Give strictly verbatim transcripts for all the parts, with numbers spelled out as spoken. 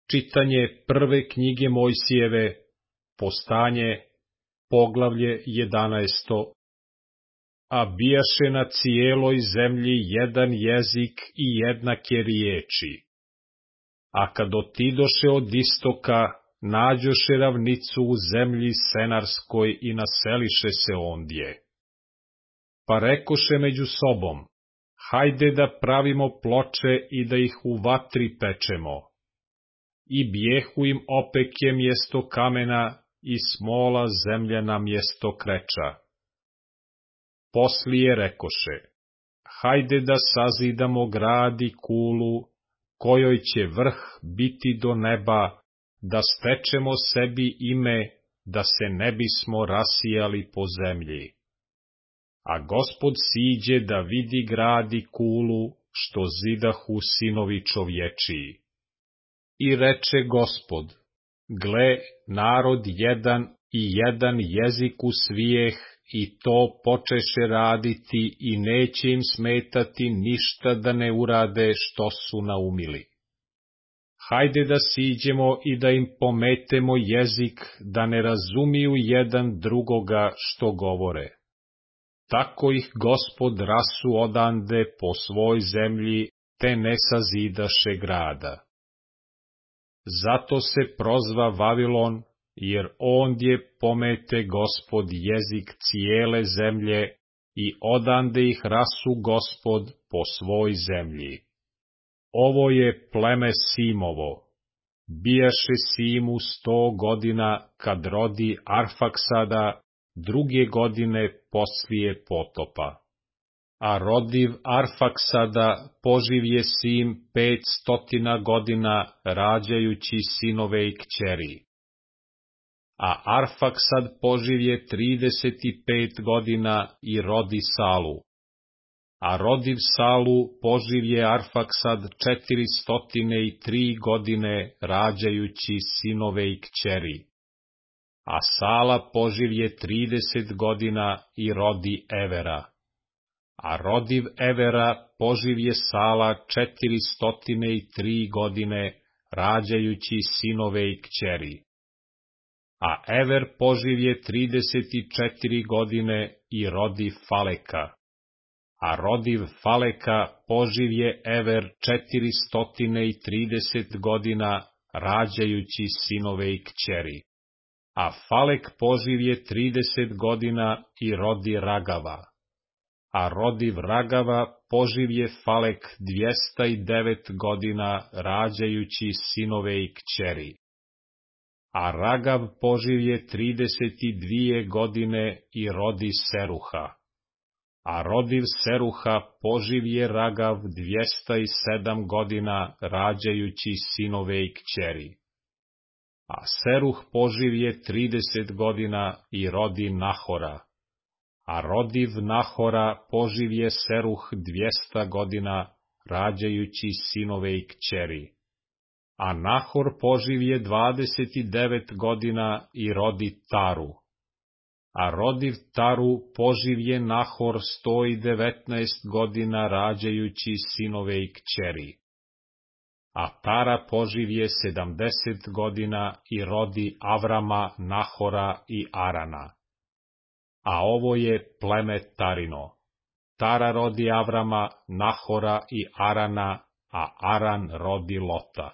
Čitanje prve knjige Mojsijeve, Postanje, poglavlje jedanaesto. A bijaše na cijeloj zemlji jedan jezik i jednake riječi. A kad otidoše od istoka, nađoše ravnicu u zemlji Senarskoj i naseliše se ondje. Pa rekoše među sobom, hajde da pravimo ploče i da ih u vatri pečemo. I bijehu im opeke mjesto kamena i smola zemljana mjesto kreča. Poslije rekoše, hajde da sazidamo grad i kulu, kojoj će vrh biti do neba, da stečemo sebi ime, da se ne bismo rasijali po zemlji. A Gospod siđe da vidi grad i kulu, što zidahu sinovi čovječiji. I reče Gospod, gle, narod jedan i jedan jezik usvijeh, i to počeše raditi i neće im smetati ništa da ne urade što su naumili. Hajde da siđemo i da im pometemo jezik, da ne razumiju jedan drugoga što govore. Tako ih Gospod rasu odande po svoj zemlji, te ne sazidaše grada. Zato se prozva Vavilon, jer ondje pomete Gospod jezik cijele zemlje i odande ih rasu Gospod po svoj zemlji. Ovo je pleme Simovo. Bijaše Simu sto godina kad rodi Arfaksada, druge godine poslije potopa. A rodiv Arfaksada poživje Sim pet stotina godina, rađajući sinove i kćeri. A Arfaksad poživje trideset pet godina i rodi Salu. A rodiv Salu poživje Arfaksad četiri stotine i tri godine, rađajući sinove i kćeri. A Sala poživje trideset godina i rodi Evera. A rodiv Evera poživje Sala četiri stotine i tri godine, rađajući sinove i kćeri. A Ever poživje trideset četiri godine i rodi Faleka. A rodiv Faleka poživje Ever četiri stotine i trideset godina, rađajući sinove i kćeri. A Falek poživje trideset godina i rodi Ragava. A rodiv Ragava poživje Falek dvjesta devet godina, rađajući sinove i kćeri. A Ragav poživje trideset dvije godine i rodi Seruha. A rodiv Seruha poživje Ragav dvjesta sedam godina, rađajući sinove i kćeri. A Seruh poživje trideset godina i rodi Nahora. A rodiv Nahora poživje Seruh dvjesta godina, rađajući sinove i kćeri. A Nahor poživje dvadeset devet godina i rodi Taru. A rodiv Taru poživje Nahor sto devetnaest godina, rađajući sinove i kćeri. A Tara poživje sedamdeset godina i rodi Avrama, Nahora i Arana. A ovo je pleme Tarino. Tara rodi Avrama, Nahora i Arana, a Aran rodi Lota.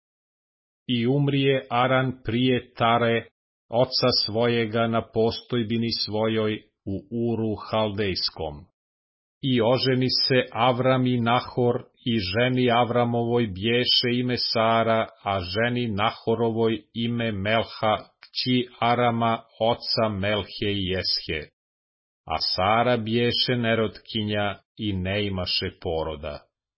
I umrije Aran prije Tare, oca svojega, na postojbini svojoj u Uru Haldejskom. I oženi se Avram i Nahor, i ženi Avramovoj bješe ime Sara, a ženi Nahorovoj ime Melha, kći Arama, oca Melhe i Jeshe. A Sara bješe nerotkinja i ne imaše poroda.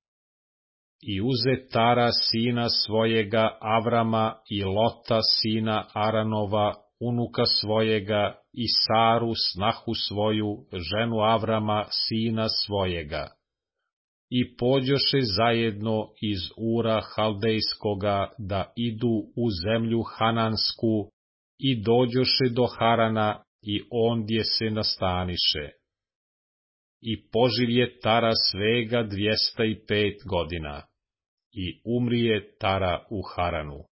I uze Tara sina svojega Avrama i Lota sina Aranova, unuka svojega, i Saru snahu svoju, ženu Avrama sina svojega. I pođoše zajedno iz Ura Haldejskoga da idu u zemlju Hanansku, i dođoše do Harana, i ondje se nastaniše. I poživje Tara svega dvjesta pet godina. I umrije Tara u Haranu.